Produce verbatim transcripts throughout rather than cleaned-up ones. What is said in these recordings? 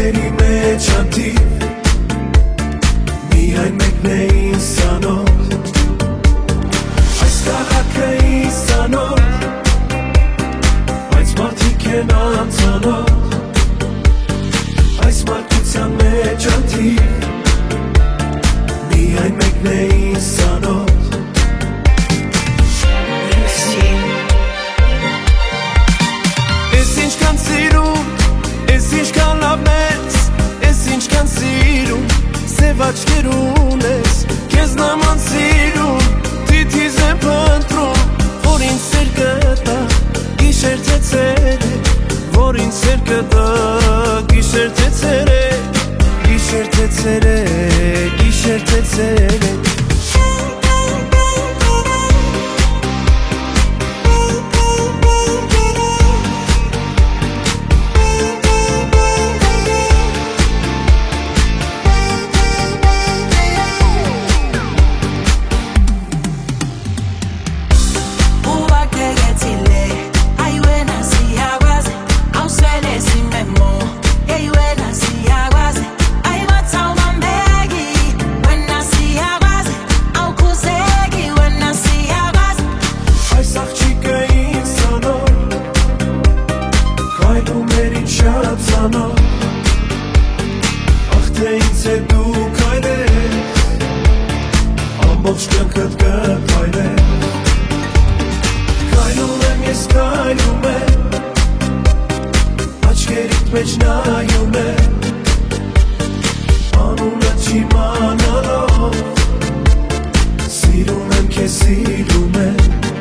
Գիշերների մեջ անթիվ միայն մեկն է ինձ ծանոթ Այս քաղաքը ինձ ծանոթ Բայց մարդիկ են անծանոթ Այս մարդկության մեջ անթիվ միայն մեկն է ինձ ծանոթ Ես ինչքան սիրում, ես ինչքան լավն ես Ես ինչքան սիրում, սև աչքերուն ես Քեզ նման սիրում, թիթիզ եմ փնտրում Որ ինձ սեր կտա, գիշեր թե ցերեկ Որ ինձ սեր կտա, գիշեր թե ցերեկ Գիշեր թե ցերեկ, գիշեր թե ցերեկ Ախ թե ինձ է դու քայլես Ամբողջ կյանքդ կփայլես Քայլում եմ ես քայլում եմ Աչքերիդ մեջ նայում եմ Անունդ չիմանալով Սիրում եմ քեզ սիրում եմ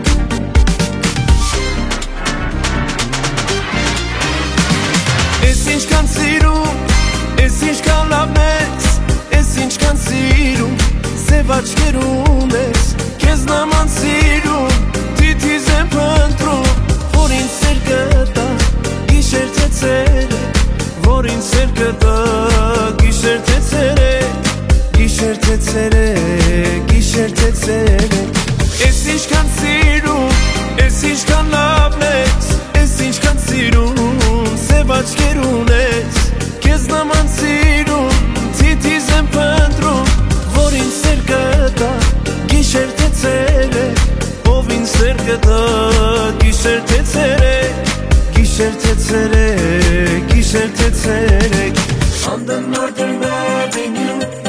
Ես ինչքան սիրում, ես ինչքան լավն ես Ես ինչքան սիրում, սև աչքերուն ես Քեզ նման սիրում, թիթիզ եմ փնտրում Որ ինձ սեր կտա, գիշեր թե ցերեկ Որ ինձ սեր կտա, գիշեր թե ցերեկ Գիշեր թե ցերեկ, գիշեր թե ցերեկ Ես ինչքան սիրում, ես ինչքան լավն ես Ես ինչքան սիրում Սև աչքերուն ես Քեզ նման սիրում Թիթիզ եմ փնտրում Որ ինձ սեր կտա Գիշեր թե ցերեկ Ով ինձ սեր կտա Գիշեր թե ցերեկ Գիշեր թե ցերեկ Գիշեր թե ցերեկ On the northern avenue